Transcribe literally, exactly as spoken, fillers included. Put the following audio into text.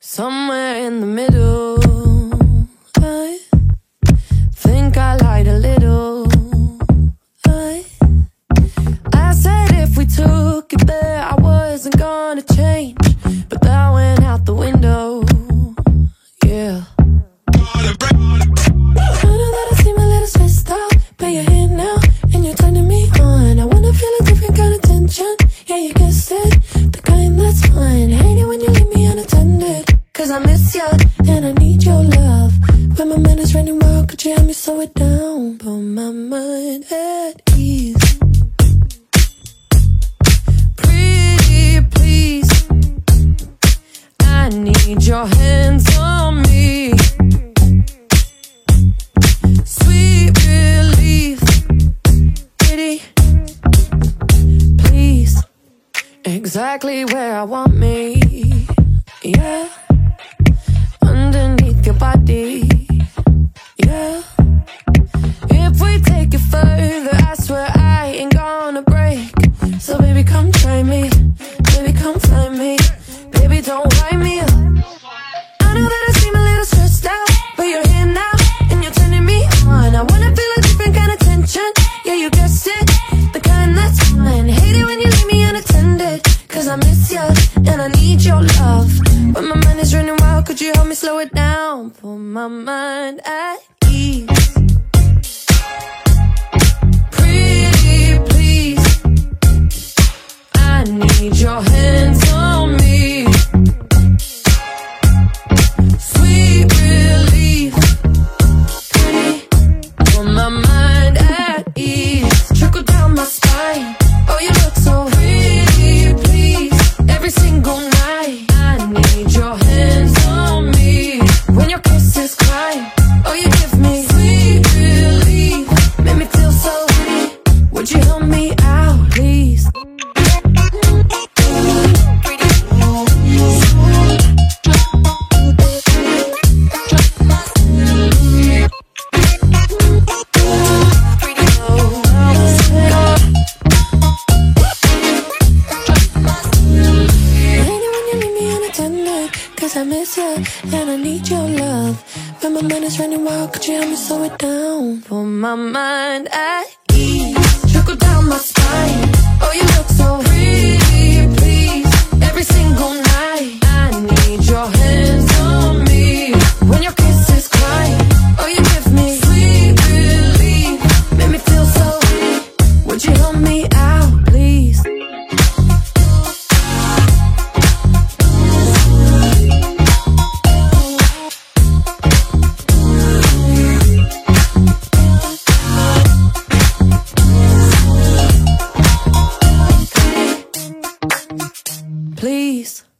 Somewhere in the middle, I think I lied a little. I, I said if we took it there, I wasn't gonna change, but that went out the window. Yeah. I know that I seem a little stressed out, but you're here now and you're turning me on. I wanna feel a different kind of tension. Yeah, you guessed it, the kind that's fun. Hate it when you leave me unattended, cause I miss you and I need your love. When my mind is running wild, could you help me slow it down? Put my mind at ease. Pretty please, I need your hands on me. Sweet relief, pretty please, exactly where I want me. Yeah, underneath your body. Yeah, if we take it further, I swear I ain't gonna break. So baby, come try me, baby, come find me, baby, don't wind me up. I know that I seem a little stressed out, but you're here now and you're turning me on. I wanna feel a different kind of tension. Yeah, you guessed it, the kind that's fun. Hate it when you leave me unattended, cause I miss you and I need your love. When my mind is running wild, could you help me slow it down? Put my mind at ease. Pretty please, I need your hands on me. Sweet relief, pretty, put my mind at ease. Trickle down my spine, oh you look so pretty please. Every single night, I need your hands on me. When your kisses climb, oh you give me sweet relief. Make me feel so pretty, would you help me out please? Cause I miss you and I need your love. When my mind is running wild, could you help me slow it down? Put my mind at ease. Trickle down my spine, oh you look so pretty please. Every single night, I need your hands on me. When your kisses climb, oh you give me sweet relief. Make me feel so pretty, would you help me out please? Please.